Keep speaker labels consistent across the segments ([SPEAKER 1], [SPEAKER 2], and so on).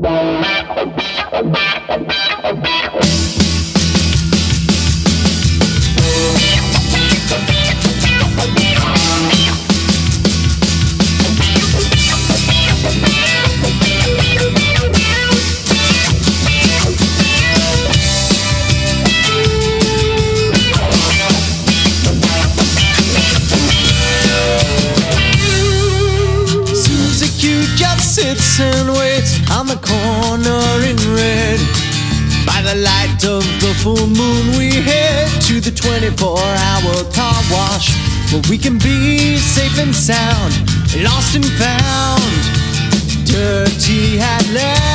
[SPEAKER 1] Sits and waits on the corner in red. By the light of the full moon we head to the 24-hour car wash, where we can be safe and sound, lost and found, dirty at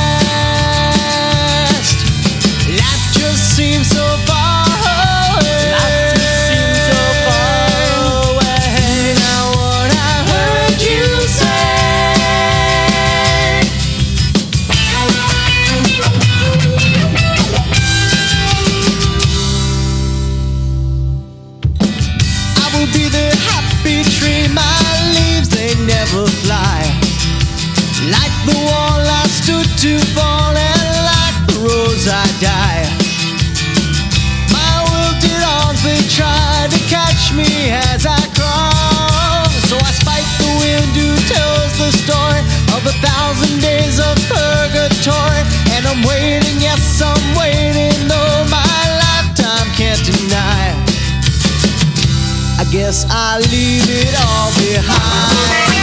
[SPEAKER 1] last. Life just seems so far away. Life just seems so far away. Now what I heard you say, be the happy tree, my leaves they never fly. Like the wall I stood to fall, and like the rose I die. My wilted arms they try to catch me as I crawl, so I spike the wind who tells the story of 1,000 days of purgatory. And I'm waiting, yes I'm waiting, though my lifetime can't deny. I guess I'll leave it all behind.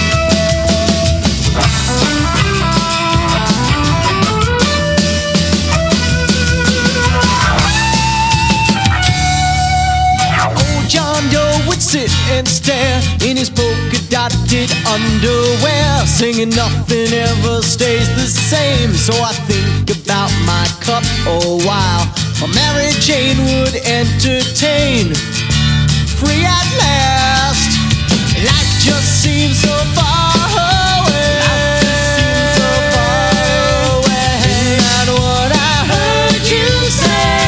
[SPEAKER 1] Old John Doe would sit and stare in his polka-dotted underwear, singing nothing ever stays the same. So I think about my cup a while, while Mary Jane would entertain. Free at last. Life just seems so far away. Life just seems so far away. Isn't that what I heard you say?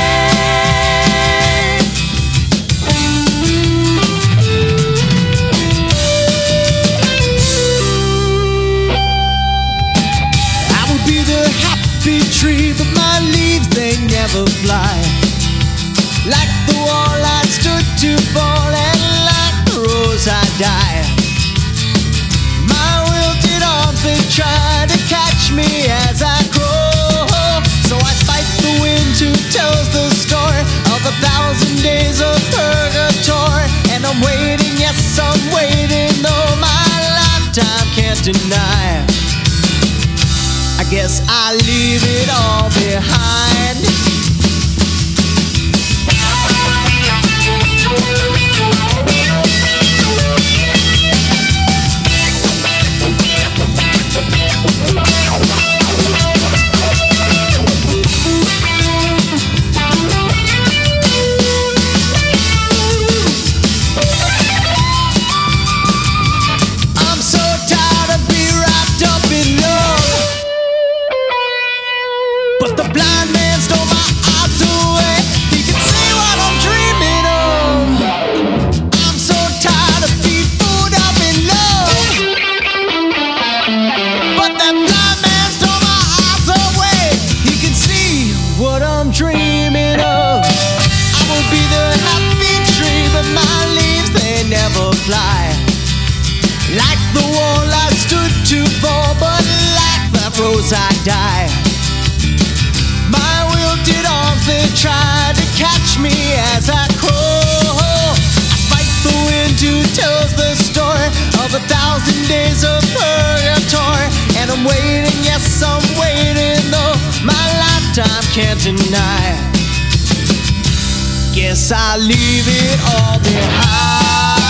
[SPEAKER 1] I would be the happy tree, but my leaves they never fly. Like the wall I stood to fall, and like the rose I die. My wilted arms they try to catch me as I grow, so I spike the wind who tells the story of 1,000 days of purgatory. And I'm waiting, yes I'm waiting, though my lifetime can't deny. I guess I'll leave it all behind. I'm so tired of being wrapped up in love, but the blind man stole my eyes away. He can see what I'm dreaming of. I'm so tired of being fooled up in love, but that blind man stole my eyes away. He can see what I'm dreaming of. I will be the happy tree, but my leaves they never fly. Like the wall I stood to fall, but like that rose I die. My wilted arms they try to catch me as I crawl. I fight the wind who tells the story of 1,000 days of purgatory. And I'm waiting, yes I'm waiting, though my lifetime can't deny. Guess I'll leave it all behind.